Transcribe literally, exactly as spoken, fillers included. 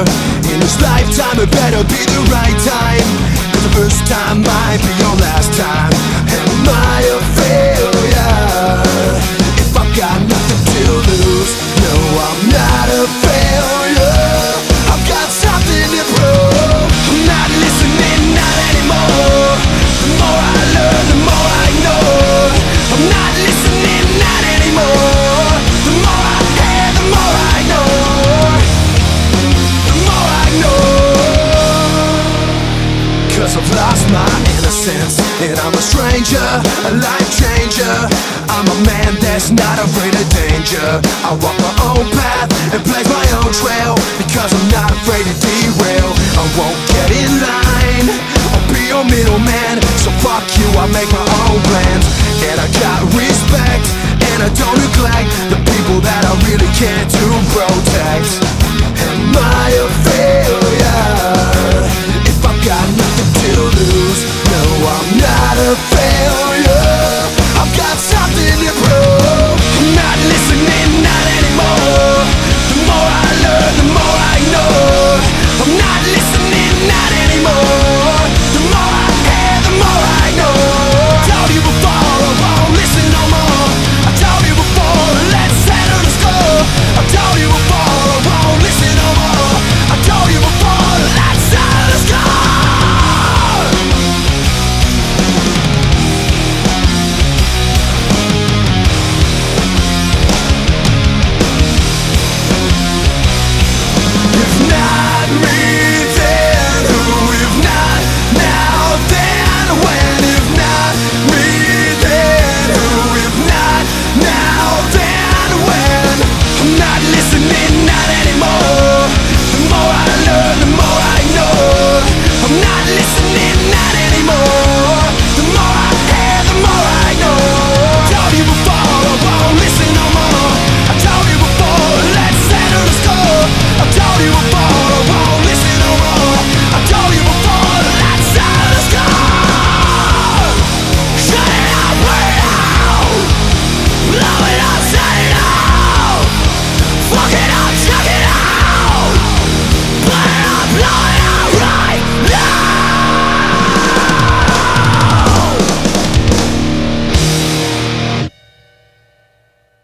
In this lifetime it better be the right time, 'cause the first time might be your last time. Am I a failure if I've got nothing to lose? No, I'm not a failure, I've got something to prove. I'm not listening, not anymore. The more I learn, the more I know. I'm not listening, not anymore. The more I hear, the more I know. The more I know. 'Cause I've lost my innocence, and I'm a stranger, a life changer. I'm a man that's not afraid of danger. I walk my own path and blaze my own trail, because I'm not afraid to derail. I won't get in line, I'll be your middleman. So fuck you, I make my own plans. And I got respect, and I don't neglect the people that I really care to protect. Am I